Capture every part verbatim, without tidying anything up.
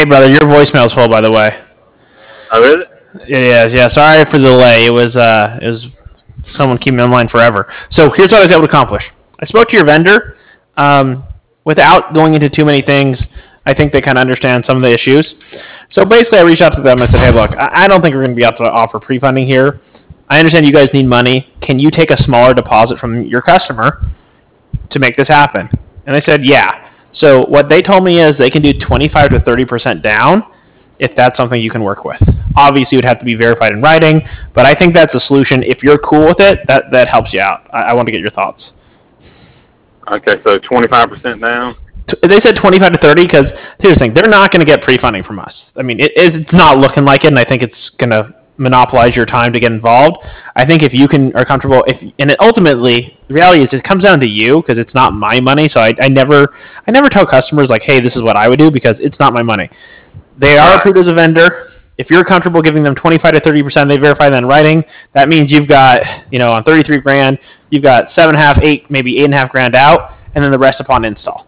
brother, your voicemail's full, by the way. Oh, is it? It is, yeah. Sorry for the delay. It was, uh, it was someone keeping me online forever. So here's what I was able to accomplish. I spoke to your vendor. Um, without going into too many things, I think they kind of understand some of the issues. So basically, I reached out to them and said, hey, look, I don't think we're going to be able to offer pre-funding here. I understand you guys need money. Can you take a smaller deposit from your customer to make this happen? And they said, yeah. So what they told me is they can do twenty-five to thirty percent down if that's something you can work with. Obviously, it would have to be verified in writing, but I think that's a solution. If you're cool with it, that, that helps you out. I, I want to get your thoughts. Okay, so twenty-five percent down? They said twenty-five to thirty because here's the thing. They're not going to get pre-funding from us. I mean, it, it's not looking like it, and I think it's going to monopolize your time to get involved. I think if you can are comfortable, if and it ultimately, the reality is it comes down to you because it's not my money. So I, I never I never tell customers like, hey, this is what I would do because it's not my money. They are approved as a vendor. If you're comfortable giving them twenty-five to thirty percent, they verify that in writing. That means you've got, you know, on thirty-three grand, you've got seven and a half, eight, maybe eight and a half grand out, and then the rest upon install.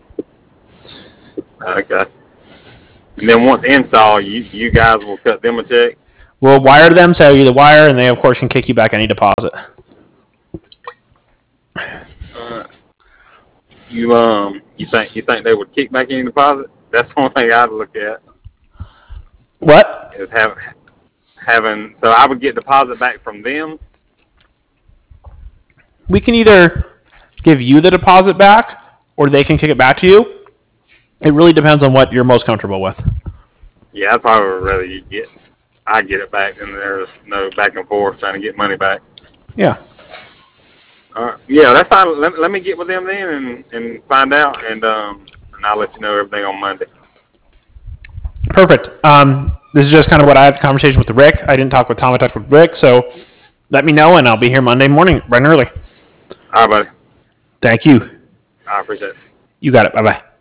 Okay. And then once install, you you guys will cut them a check? We'll wire them, sell you the wire, and they, of course, can kick you back any deposit. Uh, you um you think you think they would kick back any deposit? That's the only thing I'd look at. What? Is have, having so I would get deposit back from them? We can either give you the deposit back, or they can kick it back to you. It really depends on what you're most comfortable with. Yeah, I'd probably rather you get I get it back and there's no back and forth trying to get money back. Yeah. All right. Yeah, that's fine. Let, let me get with them then and, and find out, and um and I'll let you know everything on Monday. Perfect. Um, this is just kind of what I had the conversation with Rick. I didn't talk with Tom. I talked with Rick. So let me know, and I'll be here Monday morning, bright and early. All right, buddy. Thank you. I appreciate it. You got it. Bye-bye.